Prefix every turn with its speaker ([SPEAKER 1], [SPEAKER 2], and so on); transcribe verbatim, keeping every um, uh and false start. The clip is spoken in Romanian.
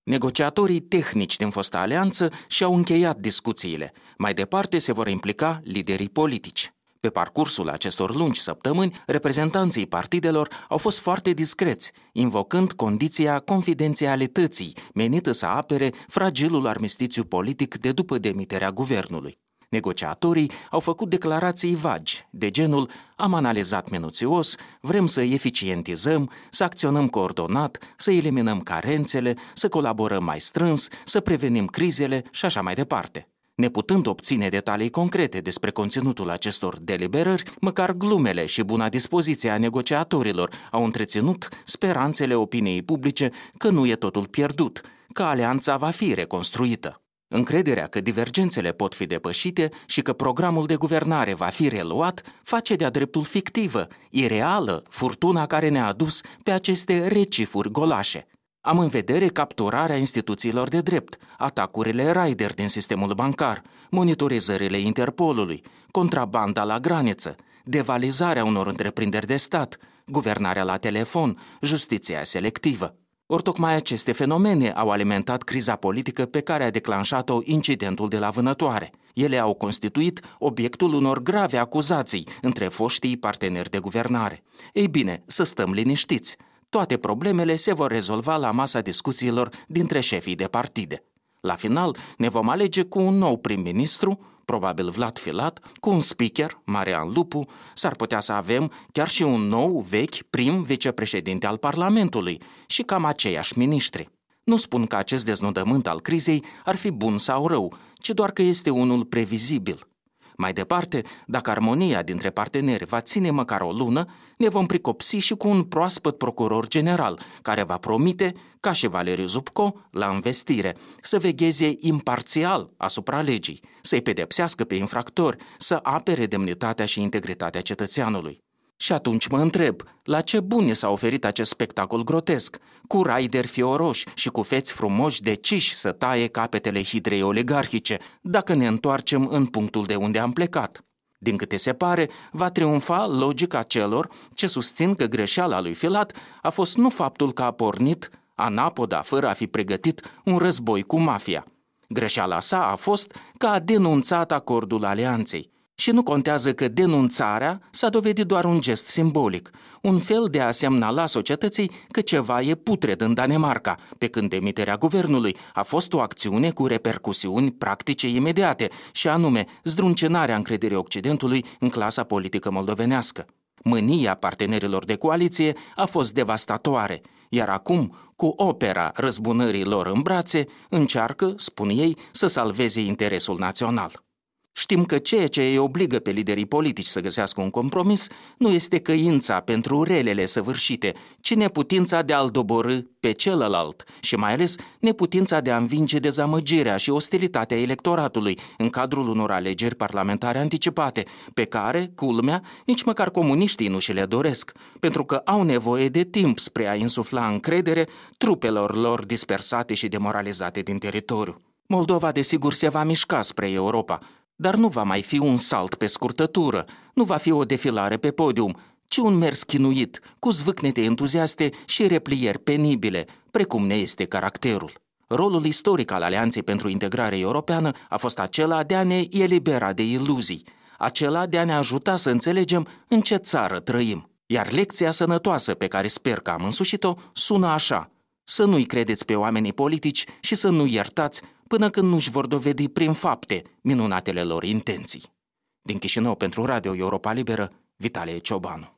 [SPEAKER 1] Negociatorii tehnici din fosta alianță și-au încheiat discuțiile. Mai departe se vor implica liderii politici. Pe parcursul acestor lungi săptămâni, reprezentanții partidelor au fost foarte discreți, invocând condiția confidențialității, menită să apere fragilul armistițiu politic de după demiterea guvernului. Negociatorii au făcut declarații vagi, de genul: am analizat minuțios, vrem să eficientizăm, să acționăm coordonat, să eliminăm carențele, să colaborăm mai strâns, să prevenim crizele și așa mai departe. Neputând obține detalii concrete despre conținutul acestor deliberări, măcar glumele și buna dispoziție a negociatorilor au întreținut speranțele opiniei publice că nu e totul pierdut, că alianța va fi reconstruită. Încrederea că divergențele pot fi depășite și că programul de guvernare va fi reluat face de-a dreptul fictivă, ireală, furtuna care ne-a adus pe aceste recifuri golașe. Am în vedere capturarea instituțiilor de drept, atacurile Raider din sistemul bancar, monitorizările Interpolului, contrabanda la graniță, devalizarea unor întreprinderi de stat, guvernarea la telefon, justiția selectivă. Ori tocmai aceste fenomene au alimentat criza politică pe care a declanșat-o incidentul de la Vânătoare. Ele au constituit obiectul unor grave acuzații între foștii parteneri de guvernare. Ei bine, să stăm liniștiți. Toate problemele se vor rezolva la masa discuțiilor dintre șefii de partide. La final ne vom alege cu un nou prim-ministru, probabil Vlad Filat, cu un speaker, Marian Lupu, s-ar putea să avem chiar și un nou, vechi, prim vicepreședinte al Parlamentului și cam aceiași miniștri. Nu spun că acest deznodământ al crizei ar fi bun sau rău, ci doar că este unul previzibil. Mai departe, dacă armonia dintre parteneri va ține măcar o lună, ne vom pricopsi și cu un proaspăt procuror general, care va promite, ca și Valeriu Zubco, la învestire, să vegheze imparțial asupra legii, să-i pedepsească pe infractori, să apere demnitatea și integritatea cetățeanului. Și atunci mă întreb, la ce bune s-a oferit acest spectacol grotesc, cu raideri fioroși și cu feți frumoși deciși să taie capetele hidrei oligarhice, dacă ne întoarcem în punctul de unde am plecat? Din câte se pare, va triumfa logica celor ce susțin că greșeala lui Filat a fost nu faptul că a pornit anapoda fără a fi pregătit un război cu mafia. Greșeala sa a fost că a denunțat acordul alianței. Și nu contează că denunțarea s-a dovedit doar un gest simbolic, un fel de a semnala societății că ceva e putred în Danemarca, pe când demiterea guvernului a fost o acțiune cu repercusiuni practice imediate, și anume zdruncinarea încrederii Occidentului în clasa politică moldovenească. Mânia partenerilor de coaliție a fost devastatoare, iar acum, cu opera răzbunării lor în brațe, încearcă, spun ei, să salveze interesul național. Știm că ceea ce îi obligă pe liderii politici să găsească un compromis nu este căința pentru relele săvârșite, ci neputința de a-l doborî pe celălalt și mai ales neputința de a învinge dezamăgirea și ostilitatea electoratului în cadrul unor alegeri parlamentare anticipate, pe care, culmea, nici măcar comuniștii nu și le doresc, pentru că au nevoie de timp spre a insufla încredere trupelor lor dispersate și demoralizate din teritoriu. Moldova, desigur, se va mișca spre Europa, dar nu va mai fi un salt pe scurtătură, nu va fi o defilare pe podium, ci un mers chinuit, cu zvâcnete entuziaste și replieri penibile, precum ne este caracterul. Rolul istoric al Alianței pentru Integrare Europeană a fost acela de a ne elibera de iluzii, acela de a ne ajuta să înțelegem în ce țară trăim. Iar lecția sănătoasă pe care sper că am însușit-o sună așa: să nu-i credeți pe oamenii politici și să nu iertați până când nu-și vor dovedi prin fapte minunatele lor intenții. Din Chișinău pentru Radio Europa Liberă, Vitalie Ciobanu.